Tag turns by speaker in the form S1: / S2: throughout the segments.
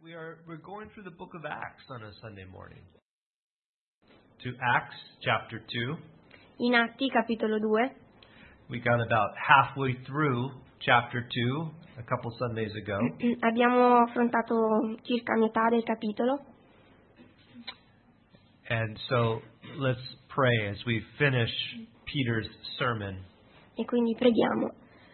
S1: We're going through the book of Acts on a Sunday morning. To Acts chapter 2.
S2: In Atti capitolo 2.
S1: We got about halfway through chapter 2 a couple Sundays ago.
S2: Abbiamo affrontato circa metà del capitolo.
S1: And so let's pray as we finish Peter's sermon.
S2: E quindi preghiamo.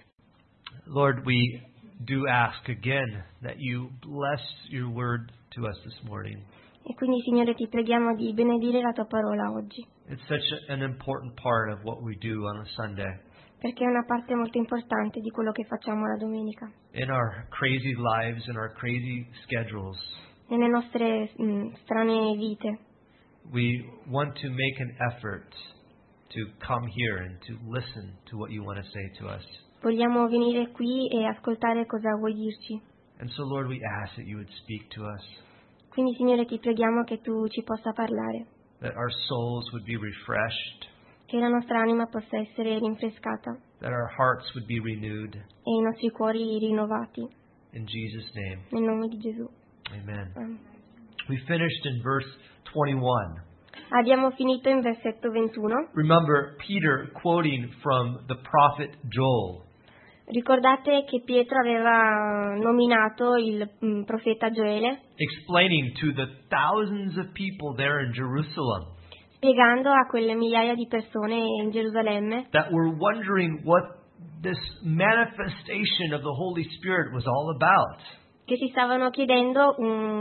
S1: Lord, we do ask again that you bless your word to us this morning.
S2: E quindi, Signore, ti preghiamo di benedire la tua parola oggi.
S1: It's such an important part of what we do on a Sunday.
S2: Perché è una parte molto importante di quello che facciamo la domenica.
S1: In our crazy lives, in our crazy schedules,
S2: nelle nostre strane vite,
S1: we want to make an effort to come here and to listen to what you want to say to us.
S2: Vogliamo venire qui e ascoltare cosa vuoi dirci.
S1: And so, Lord, we ask that you would speak to us.
S2: Quindi, Signore, ti preghiamo che tu ci possa parlare.
S1: That our souls would be refreshed.
S2: Che la nostra anima possa essere rinfrescata.
S1: That our hearts would be renewed.
S2: E i nostri cuori rinnovati.
S1: In Jesus' name.
S2: Nel nome di Gesù.
S1: Amen.
S2: Amen.
S1: We finished in verse 21.
S2: Abbiamo finito in versetto 21.
S1: Remember Peter quoting from the prophet Joel.
S2: Ricordate che Pietro aveva nominato il profeta Gioele,
S1: explaining to the thousands of people there in Jerusalem,
S2: spiegando a quelle migliaia di persone in Gerusalemme
S1: that were wondering what this manifestation of the Holy Spirit was all about.
S2: Che si stavano chiedendo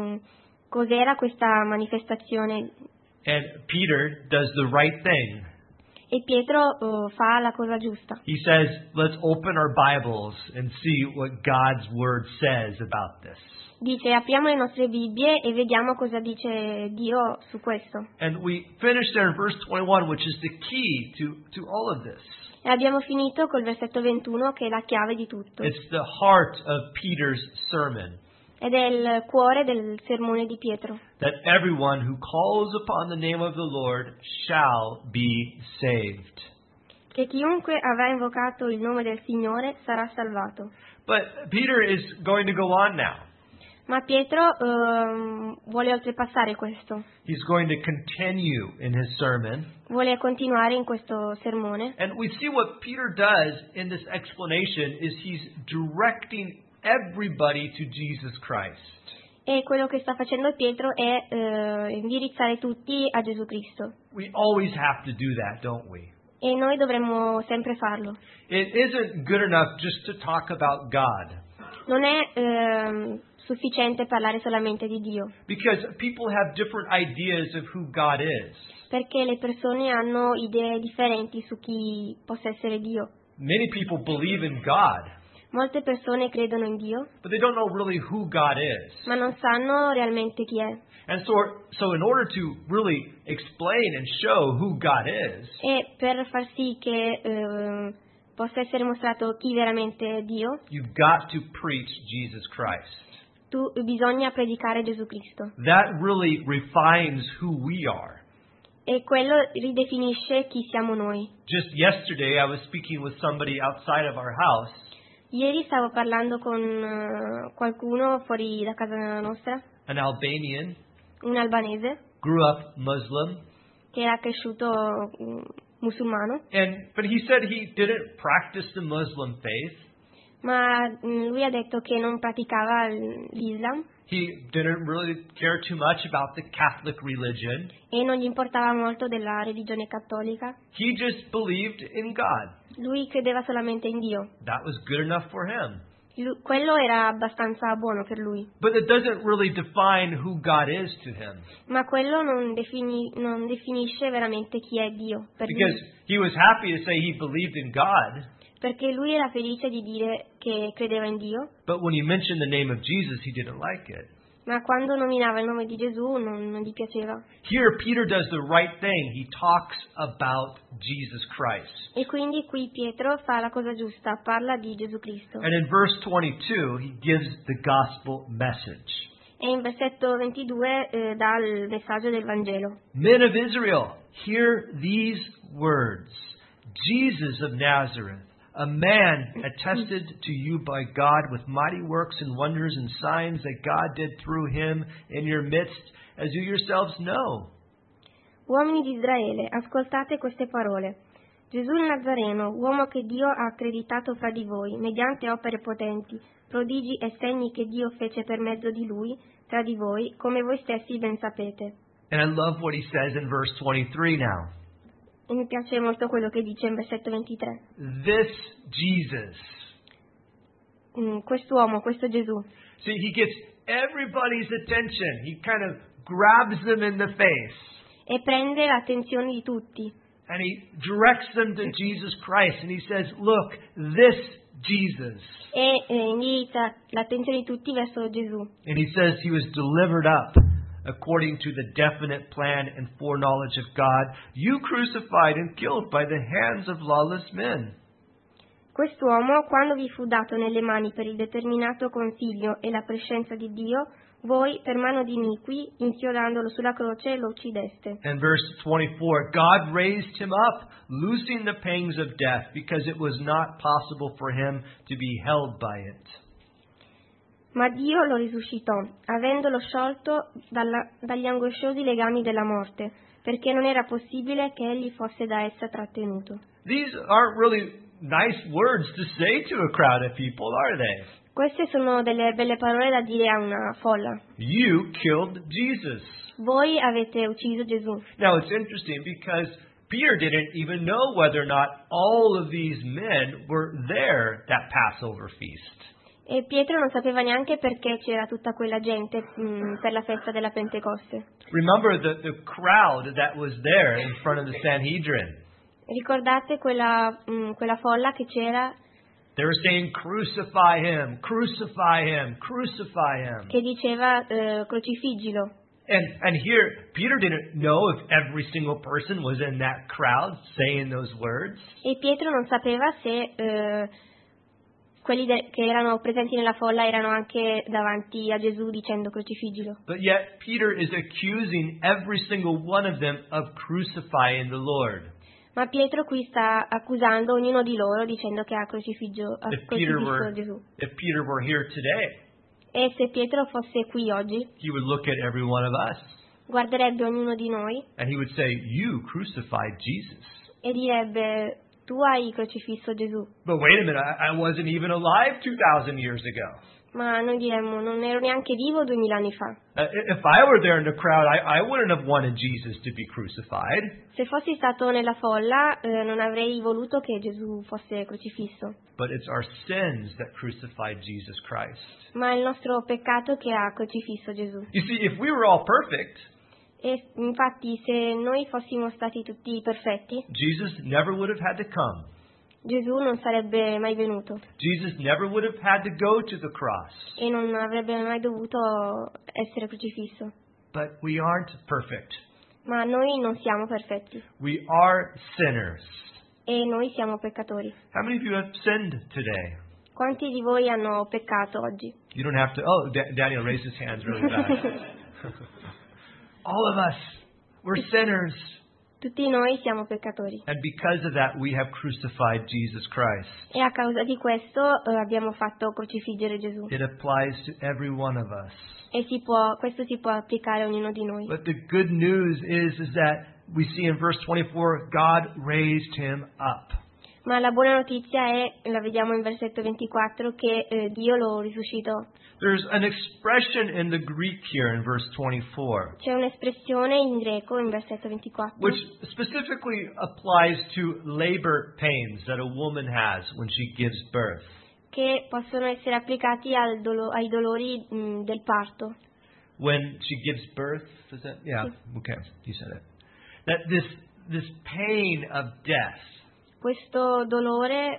S2: cos'era questa manifestazione.
S1: And Peter does the right thing.
S2: E Pietro fa la cosa giusta.
S1: He says, let's open our Bibles and see what God's Word says about this.
S2: Dice, apriamo le nostre Bibbie e vediamo cosa dice Dio su questo.
S1: And we finished there in verse 21, which is the key to all of this.
S2: E abbiamo finito col versetto 21, che è la chiave di tutto.
S1: It's the heart of Peter's sermon.
S2: Ed è il cuore del sermone di Pietro.
S1: That everyone who calls upon the name of the Lord shall be saved.
S2: Che chiunque avrà invocato il nome del Signore sarà salvato.
S1: But Peter is going to go on now.
S2: Ma Pietro vuole oltrepassare questo.
S1: He's going to continue in his sermon.
S2: Vuole continuare in questo sermone.
S1: And we see what Peter does in this explanation is he's directing everybody to Jesus Christ.
S2: E quello che sta facendo Pietro è indirizzare tutti a Gesù Cristo.
S1: We always have to do that, don't we?
S2: E noi dovremmo sempre farlo.
S1: It isn't good enough just to talk about God.
S2: Non è sufficiente parlare solamente di Dio.
S1: Because people have different ideas of who God is.
S2: Perché le persone hanno idee differenti su chi possa essere Dio.
S1: Many people believe in God.
S2: Molte persone credono in Dio,
S1: but they don't know really who God is.
S2: Ma non sanno realmente chi è.
S1: And so in order to really explain and show who God is,
S2: e per far sì che possa essere mostrato chi veramente è Dio,
S1: you've got to preach Jesus Christ.
S2: Bisogna predicare Gesù Cristo.
S1: That really refines who we are.
S2: E quello ridefinisce chi siamo noi.
S1: Just yesterday I was speaking with somebody outside of our house.
S2: Ieri stavo parlando con qualcuno fuori da casa nostra.
S1: An Albanian.
S2: Un albanese.
S1: Grew up Muslim.
S2: Che era cresciuto musulmano.
S1: But he said he didn't practice the Muslim faith.
S2: Ma lui ha detto che non praticava l'Islam.
S1: He didn't really care too much about the Catholic religion.
S2: E non gli importava molto della religione cattolica.
S1: He just believed in God.
S2: Lui credeva solamente in Dio.
S1: That was good enough for him.
S2: Quello era abbastanza buono per lui.
S1: But it doesn't really define who God is to him.
S2: Ma quello non definisce veramente chi è Dio per lui.
S1: Because he was happy to say he believed in God.
S2: Perché lui era felice di dire che credeva in Dio.
S1: But when he mentioned the name of Jesus, he didn't like it.
S2: Ma quando nominava il nome di Gesù non gli piaceva.
S1: Here Peter does the right thing. He talks about Jesus Christ.
S2: E quindi qui Pietro fa la cosa giusta, parla di Gesù Cristo.
S1: And in verse 22, he gives the gospel message.
S2: E in versetto 22 dà il messaggio del Vangelo.
S1: Men of Israel, hear these words. Jesus of Nazareth, a man attested to you by God with mighty works and wonders and signs that God did through him in your midst, as you yourselves know.
S2: Uomini di Israele, ascoltate queste parole. Gesù il Nazareno, uomo che Dio ha accreditato fra di voi, mediante opere potenti, prodigi e segni che Dio fece per mezzo di lui, tra di voi, come voi stessi ben sapete.
S1: And I love what he says in verse 23 now.
S2: E mi piace molto quello che dice in versetto 23.
S1: This Jesus.
S2: Quest'uomo, questo Gesù,
S1: See, he gets everybody's attention. He kind of grabs them in the face.
S2: e prende l'attenzione di tutti.
S1: And he directs them to Jesus Christ. And he says, look, this Jesus.
S2: E indirizza l'attenzione di tutti verso Gesù.
S1: And he says he was delivered up according to the definite plan and foreknowledge of God. You crucified and killed by the hands of lawless men.
S2: Quest'uomo, quando vi fu dato nelle mani per il determinato consiglio e la prescenza di Dio, voi, per mano di iniqui, inchiodandolo sulla croce, lo uccideste.
S1: And verse 24, God raised him up, loosing the pangs of death, because it was not possible for him to be held by it.
S2: Ma Dio lo risuscitò, avendolo sciolto dagli angosciosi legami della morte, perché non era possibile che egli fosse da essa trattenuto.
S1: These aren't really nice words to say to a crowd of people, are they?
S2: Queste sono delle belle parole da dire a una folla.
S1: You killed Jesus.
S2: Voi avete ucciso Gesù.
S1: Now it's interesting because Peter didn't even know whether or not all of these men were there that Passover feast.
S2: E Pietro non sapeva neanche perché c'era tutta quella gente per la festa della Pentecoste.
S1: Remember the crowd that was there in front of the Sanhedrin.
S2: Ricordate quella folla che c'era
S1: They were saying, crucify him, crucify him, crucify him.
S2: che diceva crocifiggilo.
S1: And here, Peter didn't know if every single person was in that crowd saying those words.
S2: E Pietro non sapeva se quelli che erano presenti nella folla erano anche davanti a Gesù dicendo crocifiggilo.
S1: But yet, Peter is accusing every single one of them of crucifying the Lord.
S2: Ma Pietro qui sta accusando ognuno di loro dicendo che ha crocifisso Gesù.
S1: If Peter were here today,
S2: E se Pietro fosse qui oggi,
S1: he would look at every one of us
S2: guarderebbe ognuno di noi
S1: and he would say, you crucified Jesus.
S2: e direbbe: tu hai crocifisso Gesù.
S1: But wait a minute, I wasn't even alive 2,000 years ago.
S2: Ma noi diremmo: non ero neanche vivo 2000 anni fa.
S1: If I were there in the crowd, I wouldn't have wanted Jesus to be crucified.
S2: Se fossi stato nella folla, non avrei voluto che Gesù fosse crocifisso.
S1: But it's our sins that crucified Jesus Christ.
S2: Ma è il nostro peccato che ha crocifisso Gesù.
S1: You see, if we were all perfect,
S2: E infatti se noi fossimo stati tutti perfetti,
S1: Jesus never would have had to come.
S2: Gesù non sarebbe mai venuto
S1: Jesus never would have had to go to the cross.
S2: e non avrebbe mai dovuto essere crocifisso.
S1: But we aren't perfect.
S2: Ma noi non siamo perfetti
S1: We are sinners.
S2: e noi siamo peccatori.
S1: How many of you have sinned today?
S2: Quanti di voi hanno peccato oggi?
S1: You don't have to. Oh, Daniel raised his hands really fast. All of us, we're sinners.
S2: Tutti noi siamo peccatori
S1: And because of that, we have crucified Jesus Christ.
S2: e a causa di questo abbiamo fatto crocifiggere Gesù.
S1: It applies to every one of us.
S2: E questo si può applicare a ognuno di noi.
S1: But the good news is that we see in verse 24, God raised him up.
S2: Ma la buona notizia è, la vediamo in versetto 24, che Dio lo risuscitò.
S1: There's an expression in the Greek here in verse 24,
S2: C'è un'espressione in greco in versetto 24
S1: which specifically applies to labor pains that a woman has when she gives birth.
S2: che possono essere applicati ai dolori del parto.
S1: When she gives birth, is that? Yeah, okay, you said it. That this pain of death,
S2: Questo dolore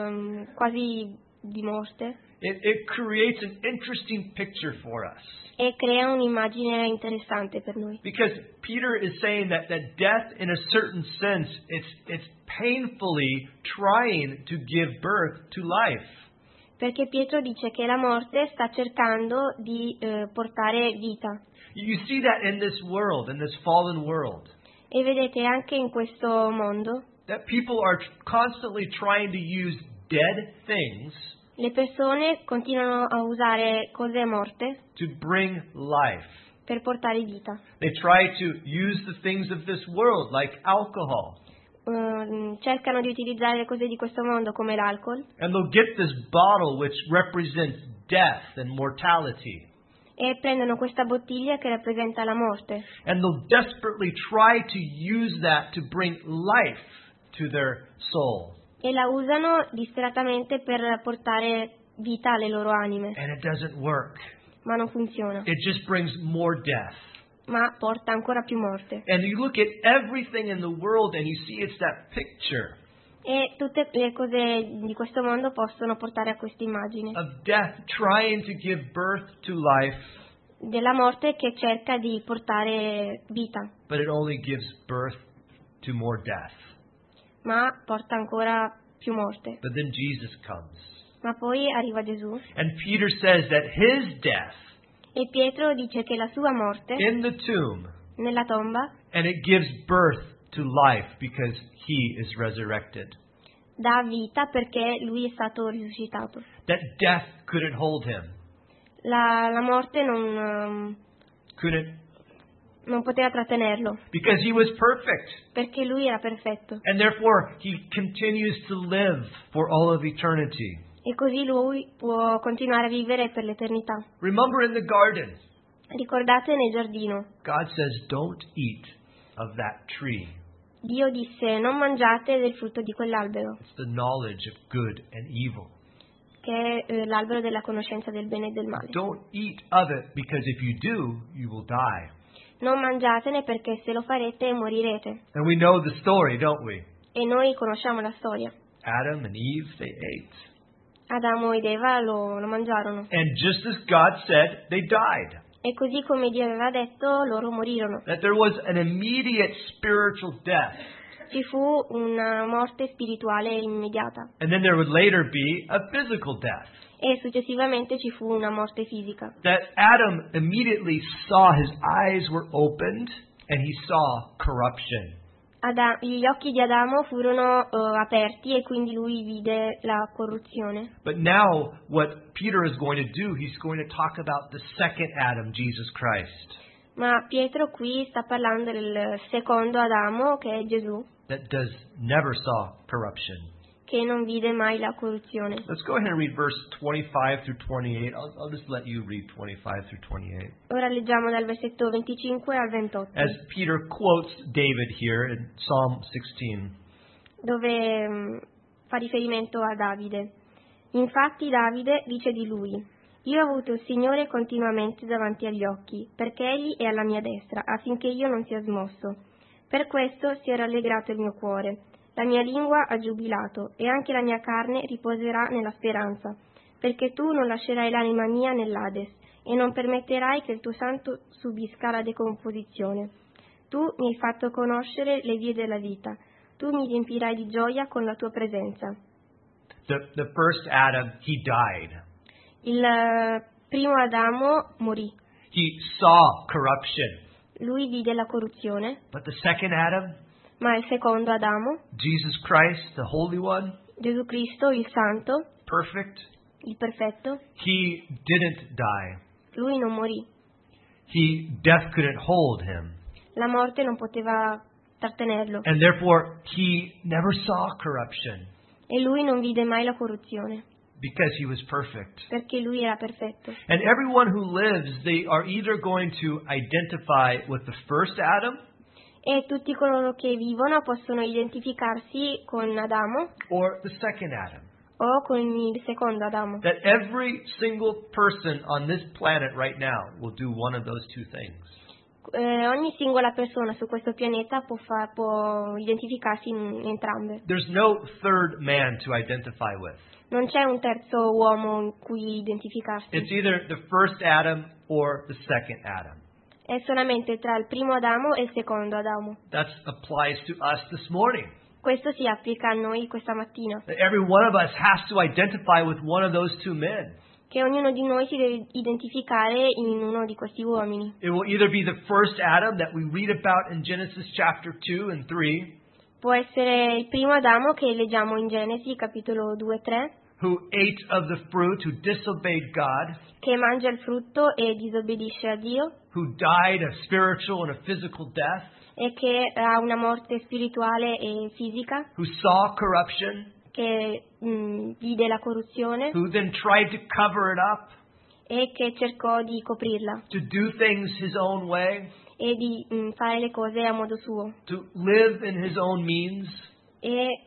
S2: quasi di morte
S1: it creates an interesting picture for us.
S2: e crea un'immagine interessante per noi.
S1: Because Peter is saying that death, in a certain sense, it's painfully trying to give birth to life.
S2: Perché Pietro dice che la morte sta cercando di portare vita.
S1: You see that in this world, in this fallen world,
S2: E vedete anche in questo mondo
S1: that people are constantly trying to use dead things
S2: Le persone continuano a usare cose morte
S1: to bring life.
S2: per portare vita.
S1: They try to use the things of this world, like alcohol.
S2: Cercano di utilizzare le cose di questo mondo come l'alcol
S1: And they'll get this bottle which represents death and mortality.
S2: e prendono questa bottiglia che rappresenta la morte
S1: And they'll desperately try to use that to bring life to their soul.
S2: e la usano disperatamente per portare vita alle loro anime,
S1: And it doesn't work.
S2: ma non funziona,
S1: It just brings more death.
S2: ma porta ancora più morte.
S1: And you look at everything in the world and you see it's that picture
S2: E tutte le cose di questo mondo possono portare a questa immagine
S1: of death trying to give birth to life,
S2: della morte che cerca di portare vita,
S1: but it only gives birth to more death.
S2: ma porta ancora più morte.
S1: But then Jesus comes.
S2: Ma poi arriva Gesù
S1: And Peter says that his death
S2: e Pietro dice che la sua morte
S1: in the tomb,
S2: nella tomba
S1: and it gives birth to life because he is resurrected.
S2: dà vita perché lui è stato risuscitato.
S1: That death couldn't hold him,
S2: La morte non poteva trattenerlo
S1: because he was perfect.
S2: perché lui era perfetto
S1: And therefore, he continues to live for all of eternity.
S2: e così lui può continuare a vivere per l'eternità.
S1: Remember in the garden,
S2: Ricordate nel giardino,
S1: God says, don't eat of that tree.
S2: Dio disse non mangiate del frutto di quell'albero,
S1: It's the knowledge of good and evil.
S2: che è l'albero della conoscenza del bene e del male.
S1: Don't eat of it, because if you do, you will die.
S2: Non mangiatene perché se lo farete morirete.
S1: And we know the story, don't we?
S2: E noi conosciamo la storia.
S1: Adam and Eve, they ate.
S2: Adamo ed Eva lo mangiarono.
S1: And just as God said, they died.
S2: E così come Dio aveva detto, loro morirono.
S1: That there was an immediate spiritual death.
S2: Ci fu una morte spirituale immediata.
S1: And then there would later be a physical death.
S2: E successivamente ci fu una morte fisica.
S1: That Adam immediately saw his eyes were opened and he saw corruption.
S2: Gli occhi di Adamo furono aperti e quindi lui vide la corruzione.
S1: But now what Peter is going to do, he's going to talk about the second Adam, Jesus Christ.
S2: Ma Pietro qui sta parlando del secondo Adamo, che è Gesù,
S1: That never saw corruption.
S2: che non vide mai la corruzione.
S1: Let's go ahead and read verse 25 through 28. I'll just let you read 25 through 28.
S2: Ora leggiamo dal versetto 25 al 28,
S1: As Peter quotes David here in Psalm 16.
S2: dove fa riferimento a Davide. Infatti Davide dice di lui: Io ho avuto il Signore continuamente davanti agli occhi, perché Egli è alla mia destra, affinché io non sia smosso. Per questo si è rallegrato il mio cuore. La mia lingua ha giubilato, e anche la mia carne riposerà nella speranza, perché tu non lascerai l'anima mia nell'Ades, e non permetterai che il tuo santo subisca la decomposizione. Tu mi hai fatto conoscere le vie della vita, tu mi riempirai di gioia con la tua presenza.
S1: The first Adam, he died.
S2: Il primo Adamo morì,
S1: He saw corruption.
S2: lui vide la corruzione,
S1: But the second Adam,
S2: ma il secondo Adamo,
S1: Jesus Christ, the Holy One,
S2: Gesù Cristo, il Santo,
S1: perfect,
S2: il Perfetto,
S1: he didn't die.
S2: lui non morì.
S1: Death couldn't hold him.
S2: La morte non poteva trattenerlo
S1: And therefore, he never saw corruption
S2: e lui non vide mai la corruzione,
S1: because he was perfect.
S2: perché lui era perfetto.
S1: And everyone who lives, they are either going to identify with the first Adam
S2: E tutti coloro che vivono possono identificarsi con Adamo
S1: or the second Adam.
S2: o con il secondo Adamo.
S1: That every single person on this planet right now will do one of those two things.
S2: Ogni singola persona su questo pianeta può identificarsi in entrambe.
S1: There's no third man to identify with.
S2: Non c'è un terzo uomo in cui identificarsi.
S1: It's either the first Adam or the second Adam.
S2: È solamente tra il primo Adamo e il secondo Adamo.
S1: That applies to us this morning.
S2: Questo si applica a noi questa mattina,
S1: That every one of us has to identify with one of those two men.
S2: che ognuno di noi si deve identificare in uno di questi uomini.
S1: It will either be the first Adam that we read about in Genesis chapter 2 and 3,
S2: Può essere il primo Adamo che leggiamo in Genesi capitolo 2-3,
S1: who ate of the fruit, who disobeyed God,
S2: che mangia il frutto e disobbedisce a Dio,
S1: who died a spiritual and a physical death,
S2: e che ha una morte spirituale e fisica,
S1: who saw corruption,
S2: che vide la corruzione
S1: who then tried to cover it up,
S2: e che cercò di coprirla
S1: to do things his own way,
S2: e di fare le cose a modo suo
S1: to live in his own means.
S2: e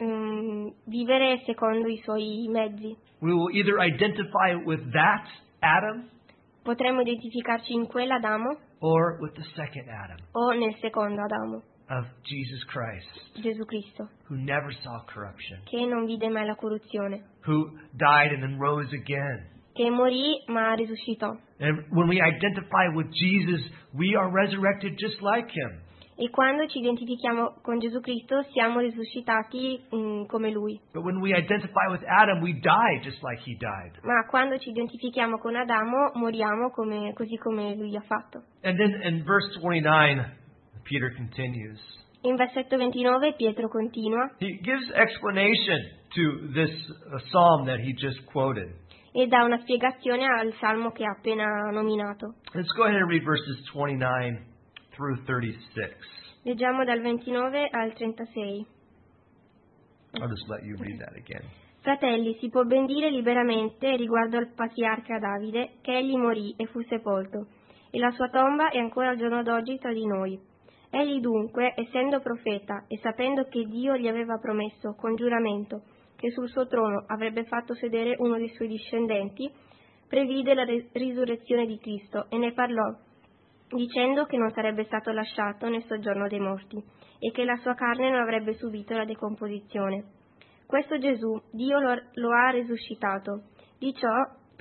S2: vivere secondo i suoi mezzi.
S1: We will either identify with that Adam
S2: Potremmo identificarci in quell'Adamo
S1: or with the second Adam
S2: o nel secondo Adamo,
S1: of Jesus Christ,
S2: Gesù Cristo,
S1: who never saw corruption,
S2: che non vide mai la corruzione,
S1: who died and then rose again.
S2: che morì ma risuscitò.
S1: And when we identify with Jesus, we are resurrected just like him.
S2: E quando ci identifichiamo con Gesù Cristo siamo risuscitati come Lui.
S1: But when we identify with Adam, we die just like he died.
S2: Ma quando ci identifichiamo con Adamo moriamo così come Lui ha fatto.
S1: And then in verse 29, Peter continues.
S2: In versetto 29 Pietro continua
S1: He gives explanation to this psalm that he just quoted.
S2: e dà una spiegazione al salmo che ha appena nominato.
S1: Let's go ahead and read verses 29 through 36.
S2: Leggiamo dal 29 al 36.
S1: I'll just let you read that again.
S2: Fratelli, si può ben dire liberamente riguardo al patriarca Davide che egli morì e fu sepolto, e la sua tomba è ancora al giorno d'oggi tra di noi. Egli dunque, essendo profeta e sapendo che Dio gli aveva promesso con giuramento che sul suo trono avrebbe fatto sedere uno dei suoi discendenti, previde la risurrezione di Cristo e ne parlò, dicendo che non sarebbe stato lasciato nel soggiorno dei morti e che la sua carne non avrebbe subito la decomposizione. Questo Gesù Dio lo ha risuscitato. Di ciò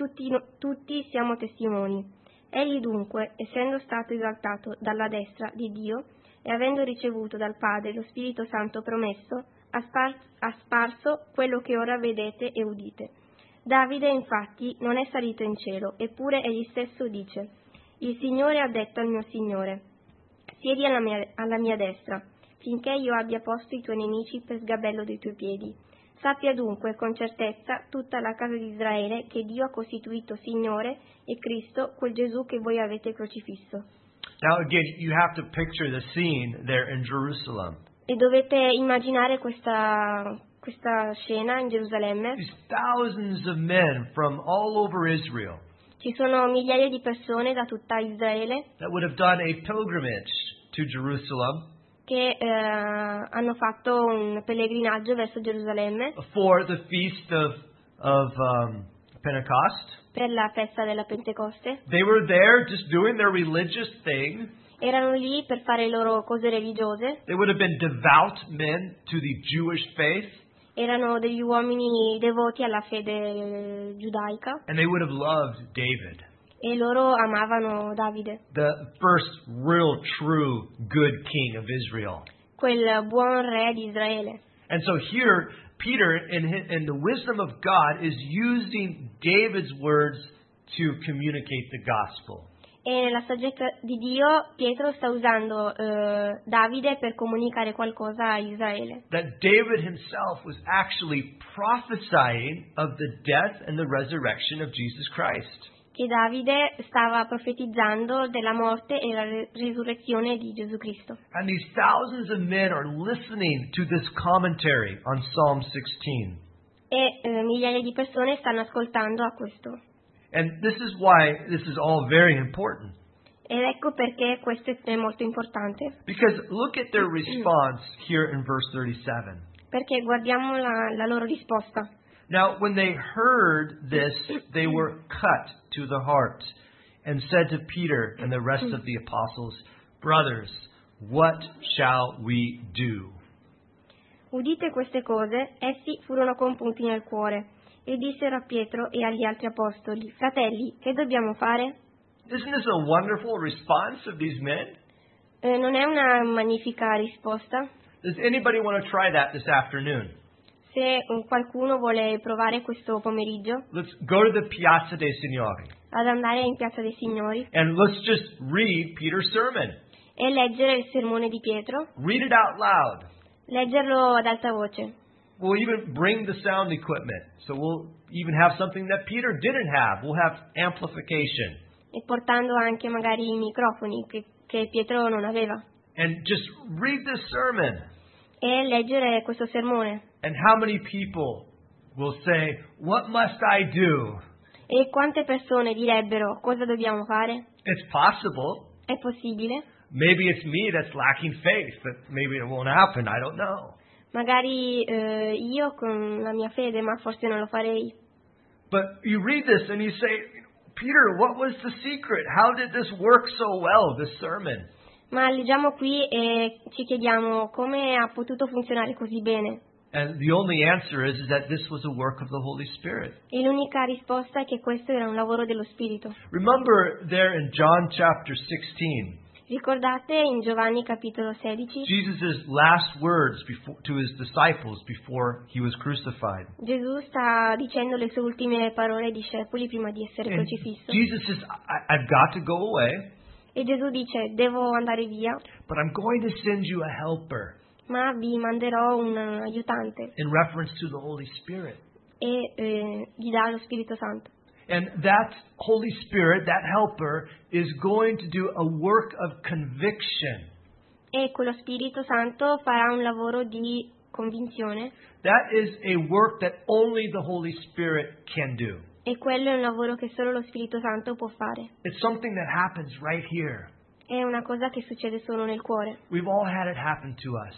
S2: tutti siamo testimoni. Egli dunque, essendo stato esaltato dalla destra di Dio e avendo ricevuto dal Padre lo Spirito Santo promesso, ha sparso quello che ora vedete e udite. Davide infatti non è salito in cielo, eppure egli stesso dice: Il Signore ha detto al mio Signore: siedi alla mia destra, finché io abbia posto i tuoi nemici per sgabello dei tuoi piedi. Sappia dunque con certezza tutta la casa di Israele che Dio ha costituito Signore e Cristo, quel Gesù che voi avete crocifisso.
S1: Now again, you have to picture the scene there in Jerusalem.
S2: E dovete immaginare questa scena in Gerusalemme.
S1: These thousands of men from all over Israel
S2: Ci sono migliaia di persone da tutta Israele
S1: that would have done a pilgrimage to Jerusalem
S2: che hanno fatto un pellegrinaggio verso Gerusalemme
S1: for the feast of Pentecost.
S2: per la festa della Pentecoste.
S1: They were there just doing their religious thing.
S2: Erano lì per fare le loro cose religiose.
S1: They would have been devout men to the Jewish faith,
S2: Erano degli uomini devoti alla fede giudaica
S1: and they would have loved David,
S2: e loro amavano Davide,
S1: the first real, true, good king of Israel.
S2: quel buon re di Israele.
S1: And so here, Peter, in the wisdom of God, is using David's words to communicate the gospel.
S2: E nella saggezza di Dio Pietro sta usando Davide per comunicare qualcosa a Israele.
S1: That David himself was actually prophesying of the death and the resurrection of Jesus Christ.
S2: Che Davide stava profetizzando della morte e la risurrezione di Gesù Cristo.
S1: And these thousands of men are listening to this commentary on Psalm 16.
S2: E migliaia di persone stanno ascoltando a questo.
S1: And this is why this is all very important.
S2: Ed ecco perché questo è molto importante.
S1: Because look at their response here in verse 37.
S2: Perché guardiamo la loro risposta.
S1: Now, when they heard this, they were cut to the heart and said to Peter and the rest of the apostles, Brothers, what shall we do?
S2: Udite queste cose, essi furono compunti nel cuore e dissero a Pietro e agli altri apostoli: Fratelli, che dobbiamo fare?
S1: Isn't this a wonderful response of these men?
S2: Non è una magnifica risposta?
S1: Does anybody want to try that this afternoon?
S2: Se qualcuno vuole provare questo pomeriggio
S1: Let's go to the Piazza dei Signori
S2: ad andare in Piazza dei Signori
S1: and let's just read Peter's sermon.
S2: e leggere il sermone di Pietro,
S1: Read it out loud.
S2: Leggerlo ad alta voce.
S1: We'll even bring the sound equipment. So we'll even have something that Peter didn't have. We'll have amplification.
S2: E portando anche magari i microfoni che Pietro non aveva.
S1: And just read this sermon.
S2: E leggere questo sermone.
S1: And how many people will say, "What must I do?"
S2: E quante persone direbbero cosa dobbiamo fare?
S1: It's possible.
S2: È possibile?
S1: Maybe it's me that's lacking faith, but maybe it won't happen. I don't know.
S2: Magari io con la mia fede, ma forse non lo farei.
S1: But you read this and you say, Peter, what was the secret? How did this work so well, this sermon?
S2: Ma leggiamo qui e ci chiediamo come ha potuto funzionare così bene.
S1: And the only answer is that this was a work of the Holy Spirit.
S2: E l'unica risposta è che questo era un lavoro dello Spirito.
S1: Remember there in John chapter 16,
S2: Ricordate in Giovanni capitolo 16,
S1: Jesus' last words to his disciples before he was crucified.
S2: Gesù sta dicendo le sue ultime parole ai discepoli prima di essere
S1: And
S2: crocifisso.
S1: Jesus says, I've got to go away,
S2: E Gesù dice, devo andare via,
S1: but I'm going to send you a helper,
S2: ma vi manderò un aiutante.
S1: in reference to the Holy Spirit.
S2: E gli dà lo Spirito Santo.
S1: And that Holy Spirit, that helper, is going to do a work of conviction.
S2: E quello Spirito Santo farà un lavoro di convinzione.
S1: That is a work that only the Holy Spirit can do.
S2: E quello è un lavoro che solo lo Spirito Santo può fare.
S1: It's something that happens right here.
S2: È una cosa che succede solo nel cuore.
S1: We've all had it happen to us.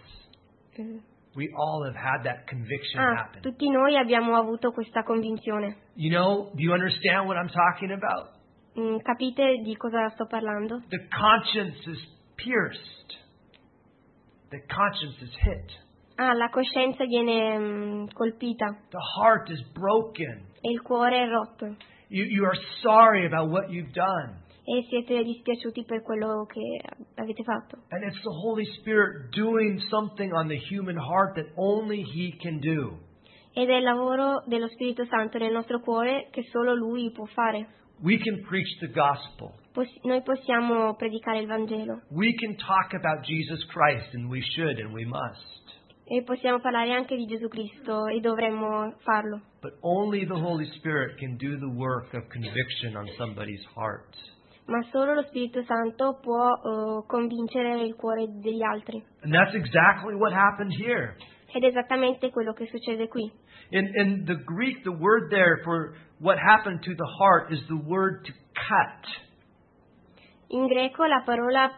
S1: We all have had that conviction happen.
S2: Tutti noi abbiamo avuto questa convinzione.
S1: You know, do you understand what I'm talking about?
S2: Capite di cosa sto parlando?
S1: The conscience is pierced. The conscience is hit.
S2: La coscienza viene colpita
S1: The heart is broken.
S2: e il cuore è rotto.
S1: You are sorry about what you've done.
S2: E siete dispiaciuti per quello che avete fatto.
S1: And it's the Holy Spirit doing something on the human heart that only He can do.
S2: Ed è il lavoro dello Spirito Santo nel nostro cuore che solo Lui può fare.
S1: We can preach the gospel.
S2: Noi possiamo predicare il Vangelo.
S1: We can talk about Jesus Christ, and we should and we must.
S2: E possiamo parlare anche di Gesù Cristo e dovremmo farlo.
S1: But only the Holy Spirit can do the work of conviction on somebody's heart.
S2: Ma solo lo Spirito Santo può convincere il cuore degli altri.
S1: And that's exactly what happened here.
S2: Ed è esattamente quello che succede qui.
S1: In the Greek, the word there for what happened to the heart is the word to cut.
S2: In greco la parola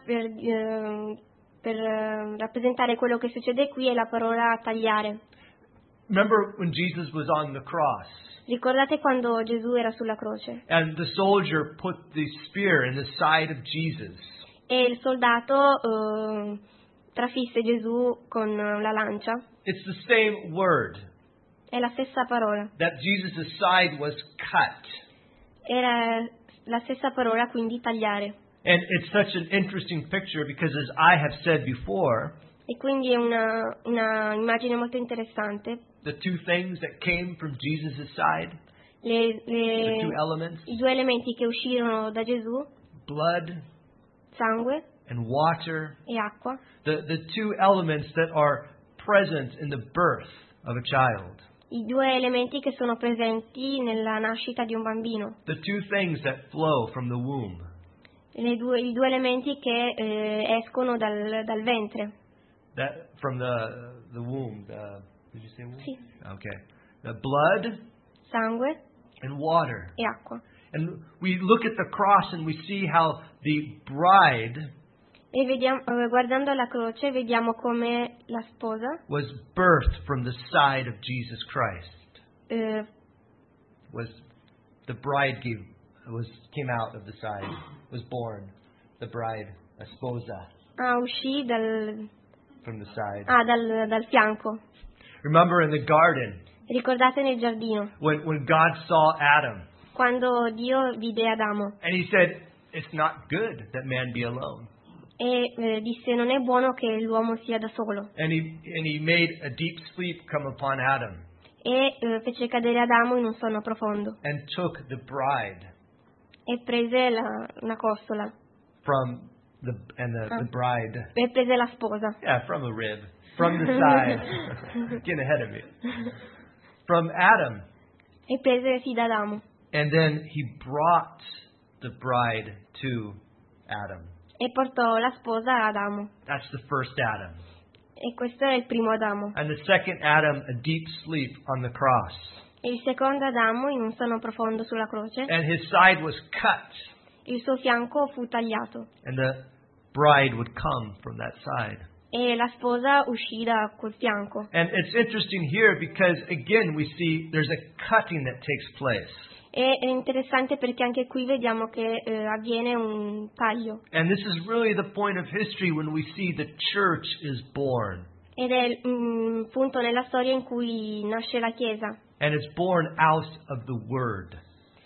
S2: per rappresentare quello che succede qui è la parola tagliare.
S1: Remember when Jesus was on the cross?
S2: Ricordate quando Gesù era sulla croce
S1: And the soldier put the spear in the side of Jesus.
S2: e il soldato trafisse Gesù con la lancia.
S1: It's the same word,
S2: È la stessa parola.
S1: that Jesus' side was cut.
S2: Era la stessa parola, quindi tagliare.
S1: And it's such an interesting picture because, as I have said before,
S2: E quindi è una immagine molto interessante.
S1: the two things that came from Jesus' side,
S2: Le-
S1: the two elements,
S2: I due elementi che uscirono da Gesù,
S1: blood
S2: sangue
S1: and water,
S2: e acqua,
S1: the two elements that are present in the birth of a child,
S2: i due elementi che sono presenti nella nascita di un bambino,
S1: the two things that flow from the womb.
S2: i due elementi che escono dal ventre.
S1: That from the womb. Did you say womb?
S2: Sì.
S1: Okay. The blood
S2: Sangue
S1: and water.
S2: e acqua.
S1: And we look at the cross and we see how the bride
S2: E vediamo, guardando la croce vediamo come la sposa
S1: was birthed from the side of Jesus Christ. Was the bride came out of the side, was born. The bride, la sposa,
S2: uscì dal fianco.
S1: Remember in the garden
S2: Ricordate nel giardino,
S1: when God saw Adam
S2: quando Dio vide Adamo
S1: and He said, "It's not good that man be alone."
S2: e disse non è buono che l'uomo sia da solo.
S1: And he made a deep sleep come upon Adam
S2: E fece cadere Adamo in un sonno profondo
S1: and took the bride
S2: e prese una costola
S1: the bride.
S2: E prese la sposa.
S1: Yeah, from a rib. From the side. Getting ahead of me. From Adam.
S2: E prese sì da Adamo.
S1: And then he brought the bride to Adam.
S2: E portò la sposa a Adamo.
S1: That's the first Adam.
S2: E questo è il primo Adamo.
S1: And the second Adam, a deep sleep on the cross.
S2: E il secondo Adamo in un sonno profondo sulla croce.
S1: And his side was cut.
S2: Il suo fianco fu tagliato.
S1: And the bride would come from that side.
S2: E la sposa uscì da quel fianco.
S1: And it's interesting here because, again, we see there's a cutting that takes place.
S2: E è interessante perché anche qui vediamo che avviene un taglio.
S1: And this is really the point of history when we see the church is born.
S2: Ed è un punto nella storia in cui nasce la Chiesa.
S1: And it's born out of the Word.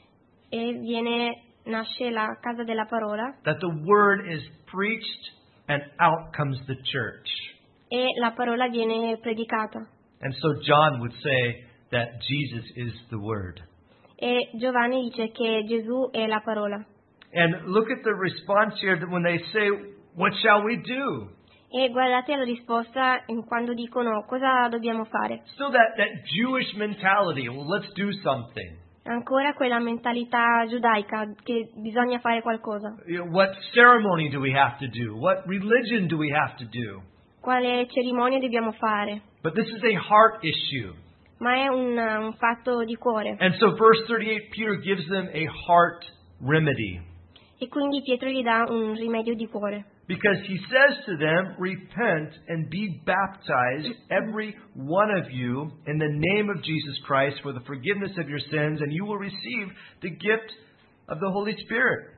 S2: E nasce la casa della parola.
S1: That the Word is preached and out comes the church.
S2: E la parola viene predicata.
S1: And so John would say that Jesus is the Word.
S2: E Giovanni dice che Gesù è la parola.
S1: And look at the response here when they say, "What shall we do?"
S2: E guardate la risposta quando dicono cosa dobbiamo fare.
S1: Still that Jewish mentality, well, let's do something.
S2: Ancora quella mentalità giudaica che bisogna fare qualcosa.
S1: What ceremony do we have to do? What religion do we have to do?
S2: Quale cerimonia dobbiamo fare?
S1: But this is a heart issue.
S2: Ma è un fatto di cuore.
S1: And so verse 38, Peter gives them a heart remedy.
S2: E quindi Pietro gli dà un rimedio di cuore.
S1: Because he says to them, repent and be baptized, every one of you, in the name of Jesus Christ for the forgiveness of your sins, and you will receive the gift of the Holy Spirit.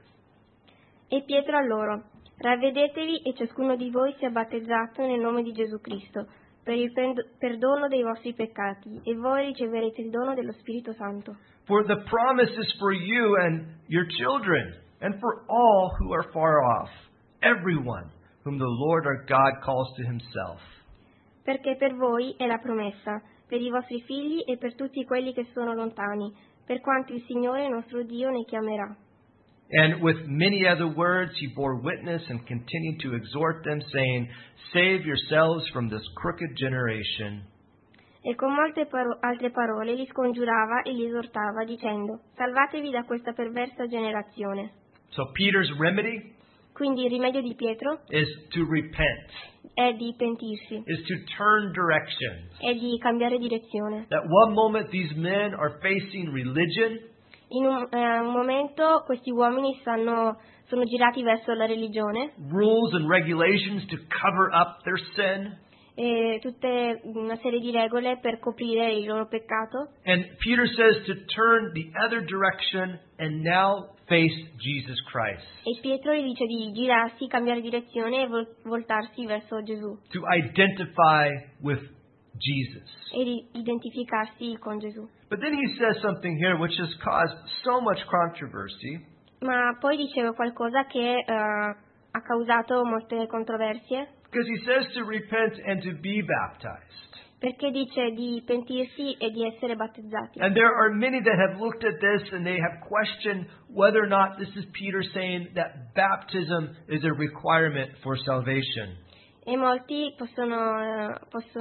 S2: E Pietro a loro, ravvedetevi e ciascuno di voi sia battezzato nel nome di Gesù Cristo, per il perdono dei vostri peccati, e voi riceverete il dono dello Spirito Santo.
S1: For the promise is for you and your children, and for all who are far off, everyone whom the Lord our God calls to himself.
S2: Perché per voi è la promessa, per i vostri figli e per tutti quelli che sono lontani, per quanto il Signore nostro Dio ne chiamerà.
S1: And with many other words he bore witness and continued to exhort them, saying, Save yourselves from this crooked generation.
S2: E con molte altre parole li scongiurava e li esortava, dicendo, salvatevi da questa perversa generazione.
S1: So Peter's remedy
S2: Quindi il rimedio di Pietro
S1: is to repent,
S2: è di pentirsi,
S1: is to turn direction.
S2: è di cambiare direzione.
S1: That one moment these men are facing religion,
S2: In un momento questi uomini sono girati verso la religione,
S1: rules and regulations to cover up their sin.
S2: e tutte una serie di regole per coprire il loro peccato.
S1: And Peter says to turn the other direction and now face Jesus Christ.
S2: E Pietro gli dice di girarsi, cambiare direzione e voltarsi verso Gesù
S1: To identify with Jesus.
S2: e di identificarsi con Gesù.
S1: But then he says something here which has caused so much controversy.
S2: Ma poi diceva qualcosa che ha causato molte controversie,
S1: Because he says to repent and to be baptized.
S2: perché dice di pentirsi e di essere battezzati.
S1: And there are many that have looked at this and they have questioned whether or not this is Peter saying that baptism is a requirement for salvation.
S2: E molti possono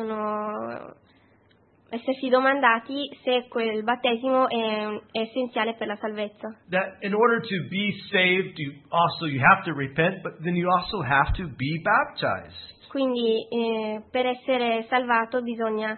S2: essersi domandati se quel battesimo è essenziale per la salvezza.
S1: That in order to be saved, you have to repent, but then you also have to be baptized.
S2: Quindi per essere salvato bisogna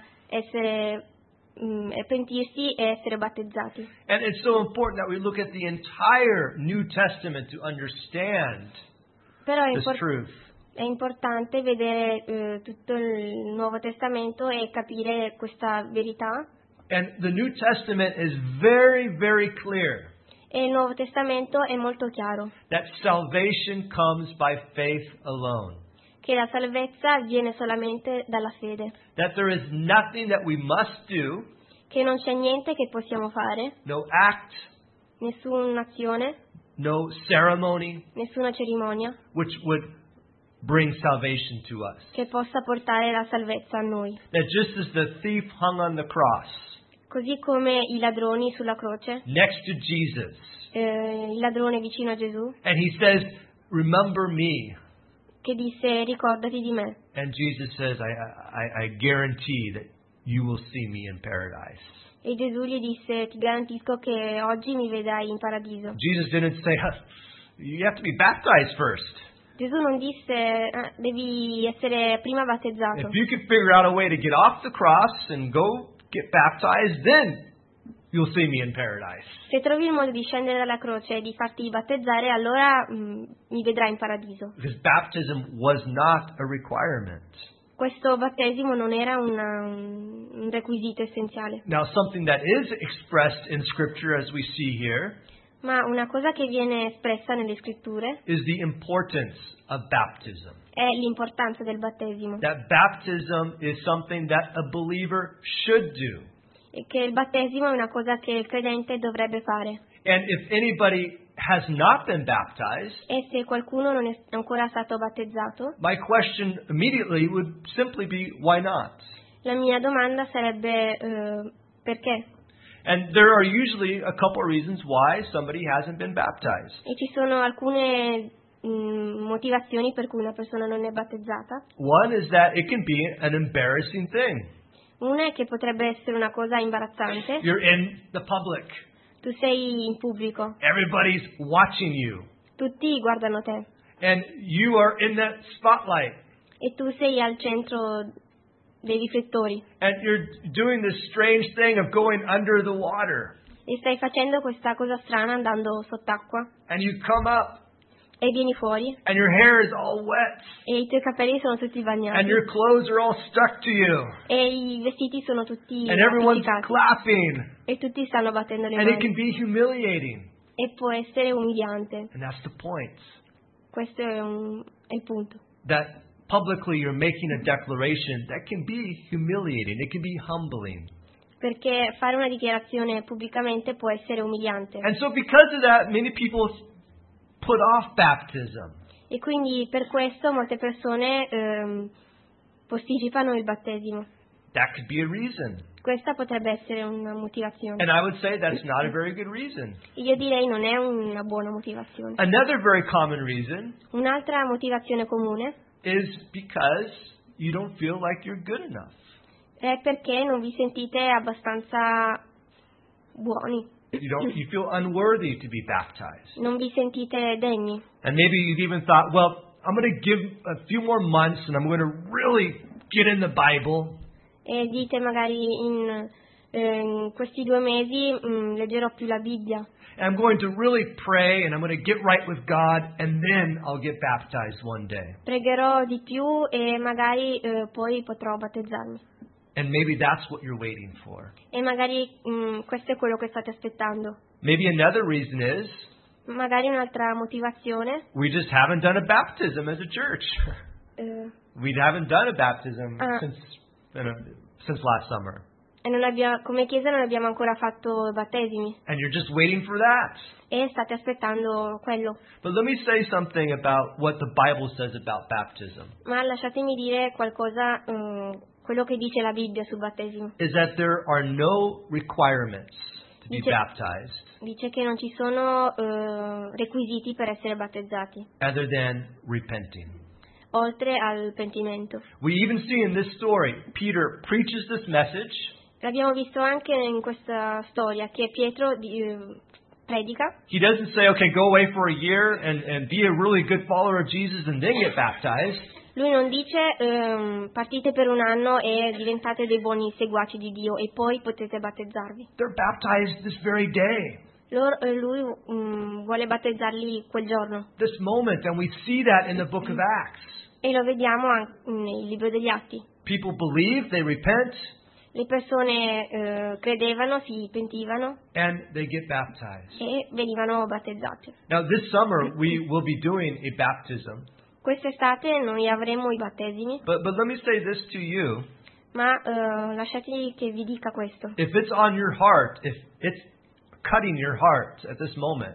S2: pentirsi e essere battezzati.
S1: And it's so important that we look at the entire New Testament to understand
S2: Però
S1: this truth.
S2: è importante vedere tutto il Nuovo Testamento e capire questa verità.
S1: And the New Testament is very, very clear
S2: E il Nuovo Testamento è molto chiaro
S1: that salvation comes by faith alone.
S2: che la salvezza viene solamente dalla fede,
S1: That there is nothing that we must do,
S2: che non c'è niente che possiamo fare,
S1: no act,
S2: nessuna azione,
S1: no ceremony,
S2: nessuna cerimonia
S1: which would bring salvation to us.
S2: che possa portare la salvezza a noi.
S1: That just as the thief hung on the cross
S2: Così come i ladroni sulla croce,
S1: next to Jesus,
S2: il ladrone vicino a Gesù,
S1: and he says, remember me
S2: che disse ricordati di me.
S1: And Jesus says, I guarantee that you will see me in paradise.
S2: E Gesù gli disse ti garantisco che oggi mi vedrai in paradiso.
S1: Jesus didn't say, you have to be baptized first.
S2: Gesù non disse devi essere prima battezzato.
S1: If you can figure out a way to get off the cross and go get baptized, then you'll see me in paradise.
S2: Se trovi il modo di scendere dalla croce e di farti battezzare, allora mi vedrai in paradiso.
S1: Because baptism was not a requirement.
S2: Questo battesimo non era un requisito essenziale.
S1: Now, something that is expressed in Scripture, as we see here,
S2: Ma una cosa che viene espressa nelle scritture
S1: is the importance of baptism.
S2: è l'importanza del battesimo.
S1: That baptism is something that a believer should do.
S2: E che il battesimo è una cosa che il credente dovrebbe fare.
S1: And if anybody has not been baptized,
S2: E se qualcuno non è ancora stato battezzato,
S1: my question immediately would simply be, why not?
S2: la mia domanda sarebbe perché?
S1: And there are usually a couple of reasons why somebody hasn't been baptized.
S2: E ci sono alcune motivazioni per cui una persona non è battezzata.
S1: One is that it can be an embarrassing thing.
S2: Una è che potrebbe essere una cosa imbarazzante.
S1: You're in the public.
S2: Tu sei in pubblico,
S1: Everybody's watching you.
S2: tutti guardano te
S1: And you are in that spotlight.
S2: e tu sei al centro dei riflettori
S1: And you're doing this strange thing of going under the water.
S2: e stai facendo questa cosa strana andando sott'acqua
S1: And you come up
S2: e vieni fuori
S1: and your hair is all wet.
S2: e i tuoi capelli sono tutti
S1: And
S2: bagnati
S1: your clothes are all stuck to you.
S2: e i vestiti sono tutti
S1: And everyone's
S2: appiccicati
S1: clapping.
S2: e tutti stanno battendo le
S1: And it can
S2: mani
S1: be humiliating.
S2: e può essere umiliante.
S1: And that's the point.
S2: Questo è il punto.
S1: That publicly you're making a declaration that can be humiliating. It can be humbling.
S2: Perché fare una dichiarazione pubblicamente può essere umiliante.
S1: And so because of that, many people put off baptism.
S2: E quindi per questo molte persone posticipano il battesimo.
S1: That could be a reason.
S2: Questa potrebbe essere una motivazione.
S1: And I would say that's not a very good reason.
S2: Io direi non è una buona motivazione.
S1: Another very common reason
S2: Un'altra motivazione comune
S1: is because you don't feel like you're good enough.
S2: è perché non vi sentite abbastanza buoni,
S1: You feel unworthy to be baptized.
S2: non vi sentite degni.
S1: And maybe you've even thought, well, I'm going to give a few more months and I'm going to really get in the Bible.
S2: E dite magari in questi 2 mesi leggerò più la Bibbia
S1: And I'm going to really pray and I'm going to get right with God and then I'll get baptized one day.
S2: pregherò di più e magari poi potrò battezzarmi.
S1: And maybe that's what you're waiting for.
S2: E magari questo è quello che state aspettando.
S1: Maybe another reason is
S2: Magari un'altra motivazione
S1: we just haven't done a baptism as a church. We haven't done a baptism since last summer.
S2: e come chiesa non abbiamo ancora fatto battesimi
S1: And you're just waiting for that.
S2: e state aspettando quello.
S1: But let me say something about what the Bible says about baptism.
S2: Ma lasciatemi dire qualcosa, quello che dice la Bibbia sul battesimo.
S1: Is that there are no requirements to be
S2: Dice-
S1: baptized
S2: Dice che non ci sono requisiti per essere battezzati,
S1: other than repenting.
S2: oltre al pentimento.
S1: We even see in this story, Peter preaches this message,
S2: L'abbiamo visto anche in questa storia che Pietro predica.
S1: he doesn't say, okay, go away for a year and be a really good follower of Jesus and then get baptized.
S2: Lui non dice partite per un anno e diventate dei buoni seguaci di Dio e poi potete battezzarvi.
S1: They're baptized this very day,
S2: Lui vuole battezzarli quel giorno
S1: this moment, and we see that in the book of Acts.
S2: e lo vediamo anche nel libro degli Atti.
S1: People believe, they repent,
S2: Le persone credevano, si pentivano
S1: and they get baptized.
S2: e venivano battezzate.
S1: Now, this summer, we will be doing a baptism.
S2: Quest'estate noi avremo i battesimi,
S1: But let me say this to you.
S2: ma lasciatemi che vi dica questo.
S1: If it's on your heart, if it's cutting your heart at this moment,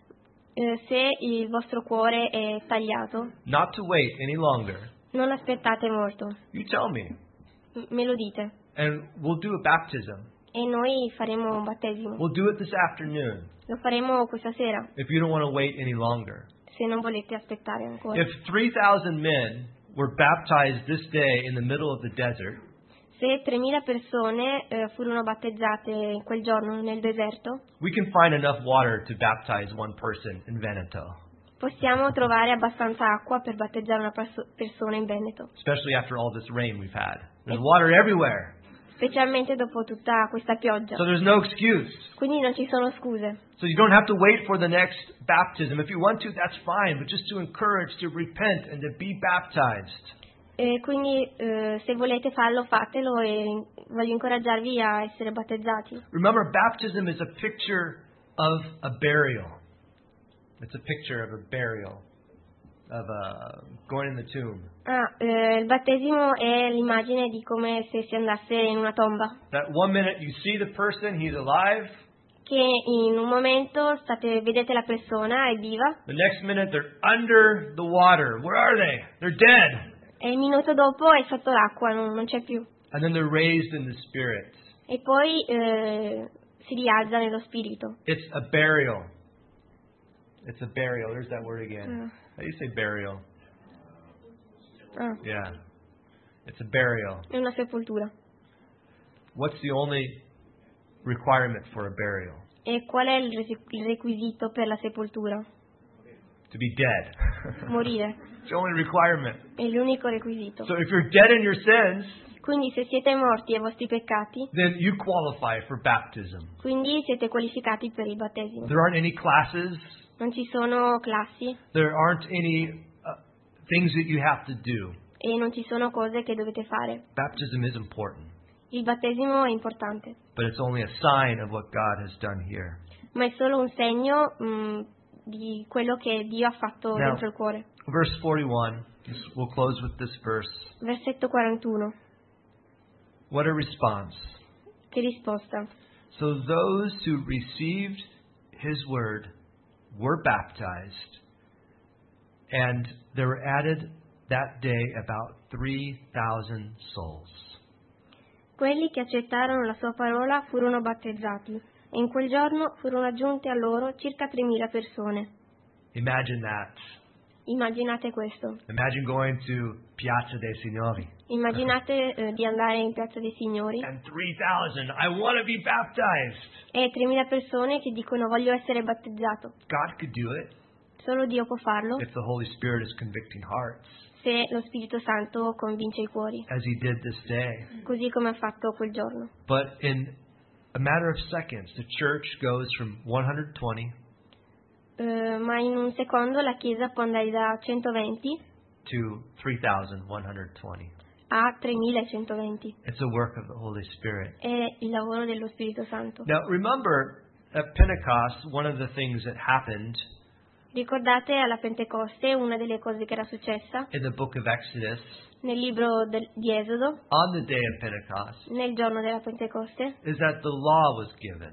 S2: Se il vostro cuore è tagliato,
S1: not to wait any longer,
S2: non aspettate molto,
S1: you tell me,
S2: me lo dite
S1: and we'll do a baptism.
S2: e noi faremo un battesimo.
S1: We'll do it this afternoon
S2: Lo faremo questa sera,
S1: if you don't want to wait any longer.
S2: se non volete aspettare ancora.
S1: If 3,000 men were baptized this day in the middle of the desert,
S2: Se 3.000 persone furono battezzate in quel giorno nel deserto,
S1: we can find enough water to baptize one person in Veneto,
S2: possiamo trovare abbastanza acqua per battezzare una persona in Veneto,
S1: especially after all this rain we've had. There's water everywhere,
S2: specialmente dopo tutta questa pioggia.
S1: so there's no excuse.
S2: Quindi non ci sono scuse.
S1: So you don't have to wait for the next baptism. If you want to, that's fine, but just to encourage to repent and to be baptized.
S2: Quindi se volete farlo, fatelo, e voglio incoraggiarvi a essere battezzati.
S1: Remember, baptism is a picture of a burial. It's a picture of a burial, of going in the tomb.
S2: Il battesimo è l'immagine di come se si andasse in una tomba.
S1: That one minute you see the person, he's alive.
S2: Che in un momento vedete la persona, è viva,
S1: The next minute they're under the water. Where are they? They're dead.
S2: e il minuto dopo è sotto l'acqua, non c'è più.
S1: And then they're raised in the spirit.
S2: E poi si rialza nello spirito.
S1: It's a burial. It's a burial. There's that word again. How do you say burial? Yeah. It's a burial.
S2: È una sepoltura.
S1: What's the only requirement for a burial?
S2: E qual è il requisito per la sepoltura?
S1: To be dead.
S2: Morire.
S1: It's the only requirement.
S2: È l'unico requisito.
S1: So if you're dead in your sins,
S2: Quindi se siete morti ai vostri peccati,
S1: then you qualify for baptism.
S2: quindi siete qualificati per il battesimo.
S1: There aren't any classes.
S2: Non ci sono classi
S1: There aren't any things that you have to do.
S2: e non ci sono cose che dovete fare.
S1: Baptism is important,
S2: Il battesimo è importante,
S1: but it's only a sign of what God has done here.
S2: ma è solo un segno di quello che Dio ha fatto
S1: Now,
S2: dentro il cuore.
S1: Verse 41, we'll close with this verse.
S2: Versetto 41.
S1: What a response.
S2: Che risposta.
S1: So those who received his word were baptized, and there were added that day about 3,000 souls.
S2: Quelli che accettarono la sua parola furono battezzati, e in quel giorno furono aggiunte a loro circa 3.000 persone.
S1: Imagine that.
S2: Immaginate questo.
S1: Imagine going to Piazza dei Signori.
S2: Immaginate di andare in Piazza dei Signori
S1: And 3,000, I want to be baptized.
S2: e 3.000 persone che dicono voglio essere battezzato.
S1: God could do it
S2: Solo Dio può farlo
S1: if the Holy Spirit is convicting hearts,
S2: se lo Spirito Santo convince i cuori,
S1: as he did this day.
S2: così come ha fatto quel giorno.
S1: But in a matter of seconds, the church goes from 120
S2: Ma in un secondo la Chiesa può andare da 120
S1: to 3,120.
S2: a 3.120.
S1: It's a work of the Holy Spirit.
S2: È il lavoro dello Spirito Santo.
S1: Now, remember, at Pentecost, one of the things that happened
S2: Ricordate alla Pentecoste una delle cose che era successa
S1: in the book of Exodus,
S2: nel libro di Esodo,
S1: on the day of Pentecost,
S2: nel giorno della Pentecoste,
S1: is that the law was given.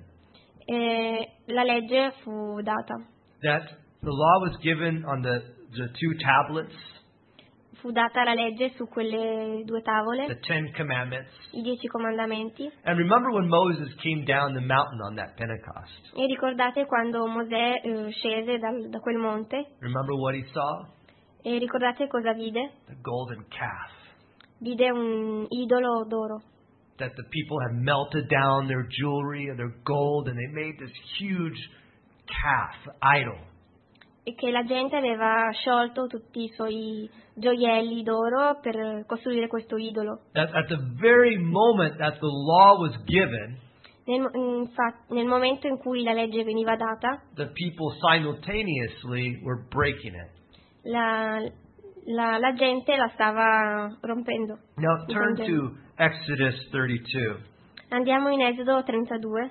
S2: la legge fu data.
S1: That the law was given on the two tablets,
S2: Fu data la legge su quelle due tavole,
S1: the 10 Commandments.
S2: i 10 comandamenti.
S1: And remember when Moses came down the mountain on that Pentecost.
S2: E ricordate quando Mosè scese da quel monte,
S1: Remember what he saw?
S2: e ricordate cosa vide?
S1: The golden calf.
S2: Vide un idolo d'oro,
S1: That the people had melted down their jewelry and their gold, and they made this huge calf idol.
S2: e che la gente aveva sciolto tutti i suoi gioielli d'oro per costruire questo idolo.
S1: At the very moment that the law was given,
S2: Nel momento in cui la legge veniva data,
S1: the people simultaneously were breaking it.
S2: la gente la stava rompendo.
S1: Now turn to Exodus 32.
S2: Andiamo in Esodo 32.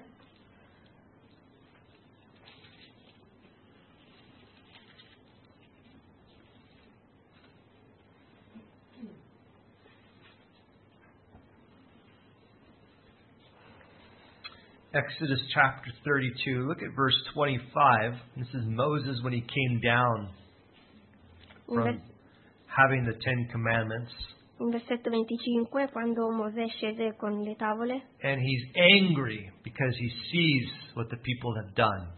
S1: Exodus chapter 32. Look at verse 25. This is Moses when he came down from having the 10 Commandments.
S2: In versetto 25, quando Mosè scese con le tavole,
S1: And he's angry because he sees what the people have done.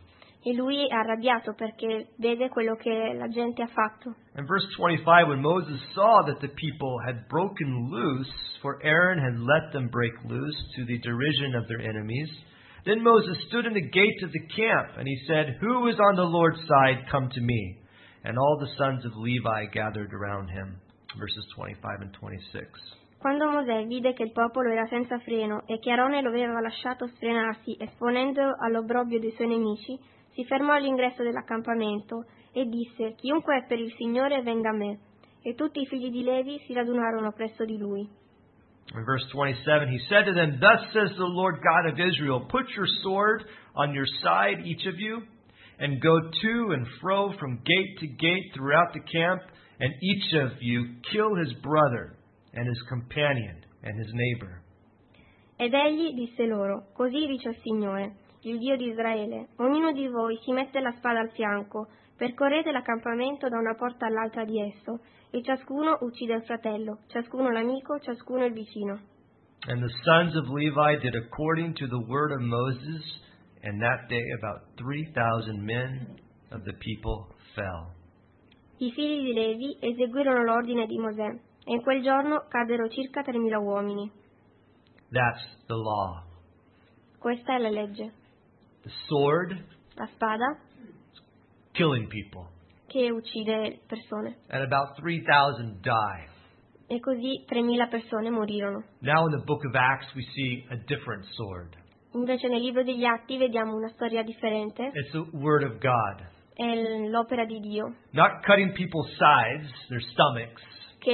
S2: E lui è arrabbiato perché vede quello che la gente ha fatto.
S1: In verse 25, when Moses saw that the people had broken loose, for Aaron had let them break loose to the derision of their enemies, then Moses stood in the gate of the camp, and he said, "Who is on the Lord's side, come to me." And all the sons of Levi gathered around him. Verses 25 and 26.
S2: Quando Mosè vide che il popolo era senza freno e che Aarone lo aveva lasciato sfrenarsi, esponendo all'obbrobio dei suoi nemici, si fermò all'ingresso dell'accampamento e disse: "Chiunque è per il Signore venga a me." E tutti i figli di Levi si radunarono presso di lui.
S1: In verse 27, he said to them, "Thus says the Lord God of Israel, put your sword on your side, each of you, and go to and fro from gate to gate throughout the camp, and each of you kill his brother and his companion and his neighbor."
S2: Ed egli disse loro: "Così dice il Signore, il Dio di Israele, ognuno di voi si mette la spada al fianco, percorrete l'accampamento da una porta all'altra di esso, e ciascuno uccide il fratello, ciascuno l'amico, ciascuno il vicino."
S1: And the sons of Levi did according to the word of Moses, and that day about 3,000 men of the people fell.
S2: I figli di Levi eseguirono l'ordine di Mosè, e in quel giorno caddero circa 3.000 uomini.
S1: That's the law.
S2: Questa è la legge.
S1: The sword,
S2: La spada
S1: killing people.
S2: che uccide persone.
S1: And about 3,000 die.
S2: E così 3.000 persone morirono.
S1: Now in the book of Acts we see a different sword.
S2: Invece nel libro degli Atti vediamo una storia differente.
S1: It's the word of God.
S2: È l'opera di Dio,
S1: Not cutting people's sides, their stomachs,
S2: che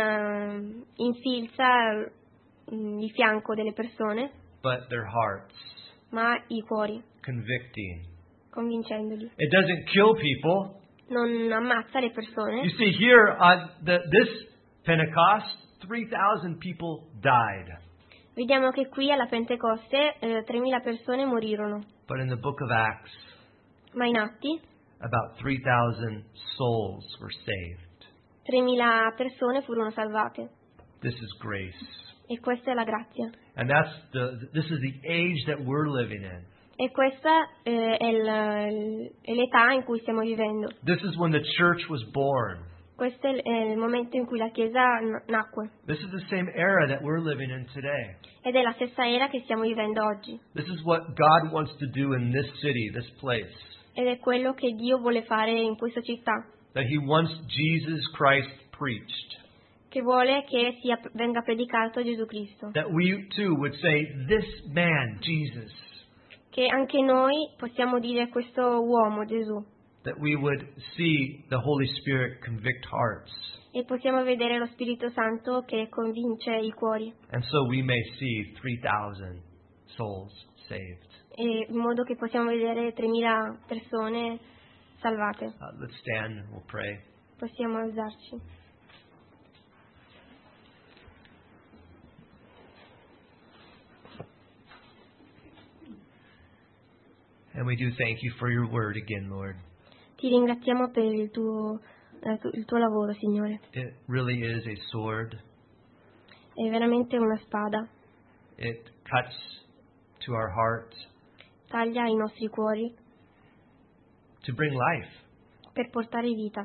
S2: non infilza il fianco delle persone,
S1: but their hearts,
S2: ma i cuori,
S1: convicting.
S2: convincendoli.
S1: It doesn't kill people.
S2: Non ammazza le
S1: You
S2: persone.
S1: see here on this Pentecost, 3,000 people died.
S2: Vediamo che qui alla Pentecoste 3.000 persone morirono,
S1: But in the book of Acts,
S2: ma in Atti
S1: about 3,000 souls were saved.
S2: 3.000 persone furono salvate.
S1: This is grace.
S2: E questa è la grazia.
S1: And this is the age that we're living in.
S2: E questa è l'età in cui stiamo vivendo.
S1: This is when the church was born.
S2: Questo è il momento in cui la Chiesa nacque.
S1: This is the same era that we're living in today.
S2: Ed è la stessa era che stiamo vivendo oggi.
S1: This is what God wants to do in this city, this place.
S2: Ed è quello che Dio vuole fare in questa città.
S1: That He wants Jesus Christ preached.
S2: Che vuole che venga predicato Gesù Cristo.
S1: That we too would say, "This man, Jesus."
S2: Che anche noi possiamo dire questo uomo, Gesù.
S1: That we would see the Holy Spirit convict hearts.
S2: E possiamo vedere lo Spirito Santo che convince i cuori.
S1: And so we may see 3,000 souls saved.
S2: E in modo che possiamo vedere 3.000 persone salvate.
S1: Let's stand and we'll pray.
S2: Possiamo alzarci.
S1: And we do thank you for your word again, Lord.
S2: Ti ringraziamo per il tuo lavoro, Signore.
S1: It really is a sword.
S2: È veramente una spada.
S1: It cuts to our heart
S2: Taglia i nostri cuori
S1: to bring life.
S2: per portare vita.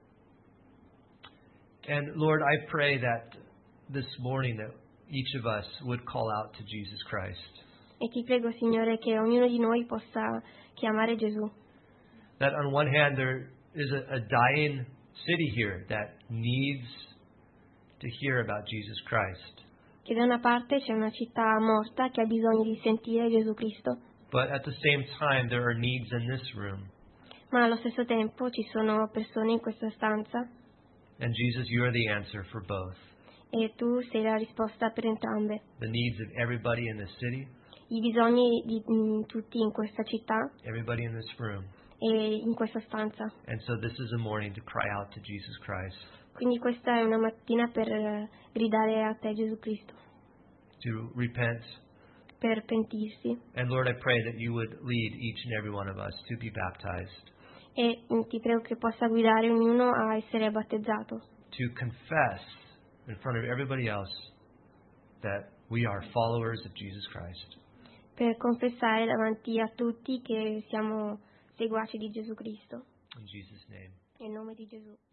S1: And Lord, I pray that this morning that each of us would call out to Jesus Christ.
S2: E ti prego, Signore, che ognuno di noi possa chiamare Gesù.
S1: That on one hand there is a dying city here that needs to hear about Jesus Christ.
S2: Che da una parte c'è una città morta che ha bisogno di sentire Gesù Cristo,
S1: But at the same time there are needs in this room.
S2: ma allo stesso tempo ci sono persone in questa stanza
S1: And Jesus, you are the answer for both.
S2: e tu sei la risposta per entrambe.
S1: The needs of everybody in this city,
S2: I bisogni di tutti in questa città
S1: everybody in this room.
S2: e in questa stanza.
S1: And so this is a morning to cry out to Jesus Christ,
S2: Quindi questa è una mattina per gridare a te, Gesù Cristo,
S1: to repent.
S2: per pentirsi.
S1: And Lord, I pray that you would lead each and every one of us to be baptized,
S2: E ti prego che possa guidare ognuno a essere battezzato,
S1: to confess in front of everybody else that we are followers of Jesus Christ.
S2: per confessare davanti a tutti che seguaci di Gesù Cristo.
S1: In Jesus' name.
S2: Nel nome di Gesù.